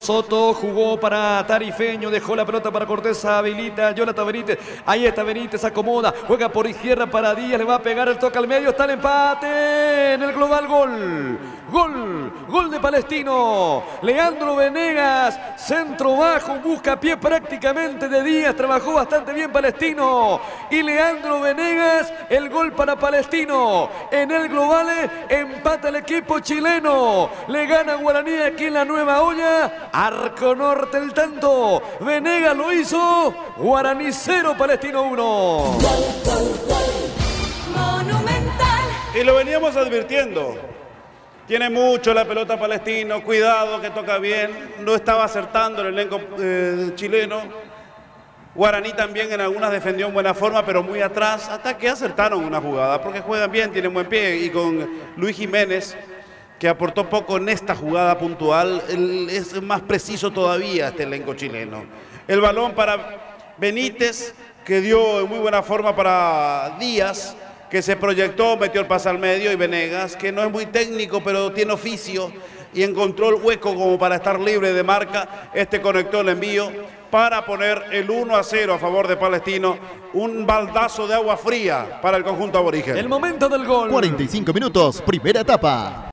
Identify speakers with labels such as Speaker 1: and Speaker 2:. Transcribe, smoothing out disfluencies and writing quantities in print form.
Speaker 1: Soto jugó para Tarifeño, dejó la pelota para Cortés, habilita Jonathan Benítez. Ahí está Benítez, acomoda, juega por izquierda para Díaz, le va a pegar el toque al medio, está el empate en el global. Gol de Palestino. Leandro Venegas, centro bajo, busca pie prácticamente de Díaz, trabajó bastante bien Palestino. Y Leandro Venegas, el gol para Palestino. En el global empata el equipo chileno. Le gana Guaraní aquí en la Nueva Olla. Arco Norte el tanto. Venegas lo hizo. Guaraní 0, Palestino 1.
Speaker 2: Monumental.
Speaker 3: Y lo veníamos advirtiendo. Tiene mucho la pelota Palestino, cuidado que toca bien, no estaba acertando el elenco chileno. Guaraní también en algunas defendió en buena forma, pero muy atrás, hasta que acertaron una jugada, porque juegan bien, tienen buen pie, y con Luis Jiménez, que aportó poco en esta jugada puntual, es más preciso todavía este elenco chileno. El balón para Benítez, que dio en muy buena forma para Díaz, que se proyectó, metió el pase al medio, y Venegas, que no es muy técnico, pero tiene oficio, y encontró el hueco como para estar libre de marca. Conectó el envío para poner el 1-0 a favor de Palestino. Un baldazo de agua fría para el conjunto aborigen.
Speaker 1: El momento del gol.
Speaker 4: 45 minutos, primera etapa.